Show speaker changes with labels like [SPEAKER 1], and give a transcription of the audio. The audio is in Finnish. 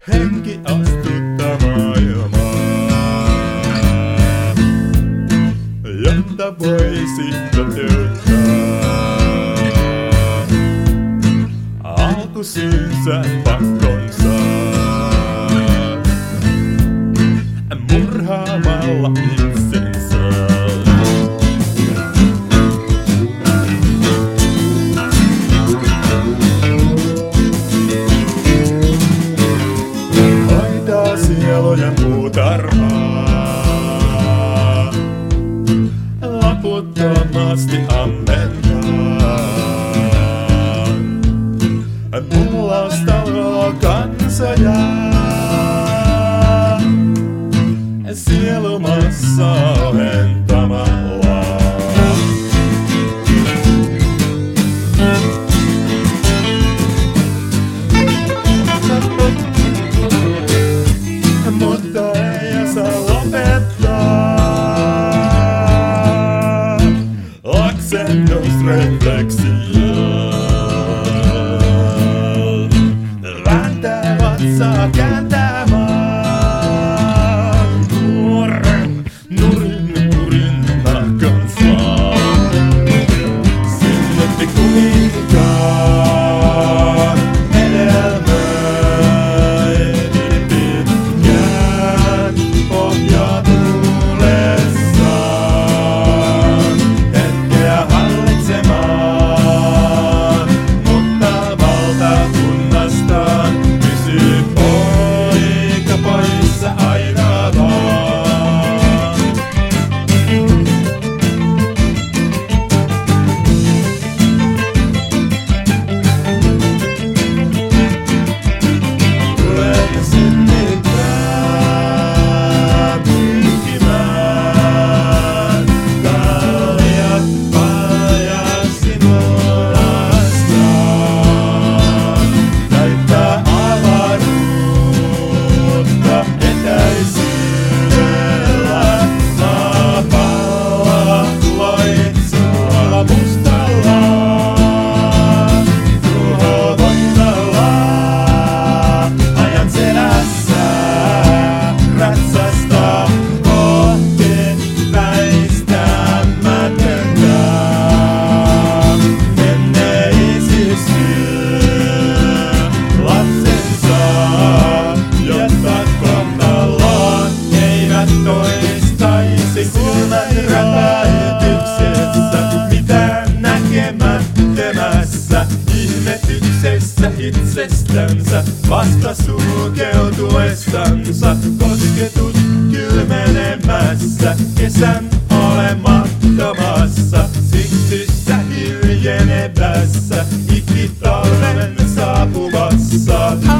[SPEAKER 1] henki astutta maailmaa, jotta voisi toteuttaa alkusyynsä pakkonsa, murhaamalla itsensä. Hoitaa sielujen puutarhaa, loputtomasti ammentaa. Mullasta luo kansoja, sielumassa ohentamalla. Mutta ei saa lopettaa oksennusrefleksiä. Vääntää vatsaa, kääntää maan, nurin nahkan saa. Synnytti kuninkaan hedelmöi pitkään pohjatuulessaan. Hetkeä hallitsemaan, mutta valtakunnastaan pysyy poika poissa aina vaan. Tulee ja synnyttää pyyhkimään kalliot paljaksi muodastaan. Täyttää avaruutta etäisyydellä, maapallo loitsulla mustallaan. Tuho voimalla ajan selässä ratsastaa kohti väistämätöntä menneisyys lapsensa, jotta kohtaloon eivät toistaisi silmät räpäytyksessä, mitä näkemättömässä ihmetyksessä itsestänsä vasta sulkeutuessansa, kosketut kylmenemässä kesän olemattomassa syksyssä hiljenevässä ikitalven saapuvassa.